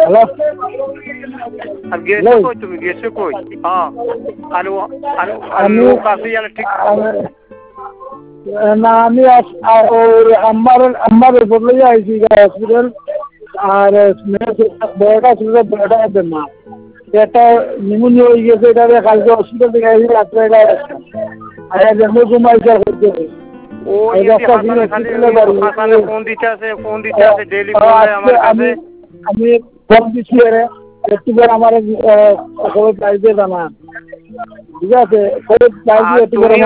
hello আর গেছো কই তুমি গেছো কই হ্যাঁ আলু আলু আমি লোক আছে জানে ঠিক না আমি আমার বদলে আইছি হসপিটাল আর বড়টা ছিল বড়টা আছে মা একটা নিউমোনিয়া হয়ে গেছে এটা কালকে হসপিটাল থেকে আইছি রাত্রে আর জন্ম ঘুমাইছে ও ইয়ে হাসানে খালি হাসানে ফোন দিতে আছে ডেইলি ফোন দেয় আমার কাছে আমি ফোন দিচ্ছি একটু করে আমার খবর চাইতে জানা ঠিক আছে খবর চাইছি একটু করে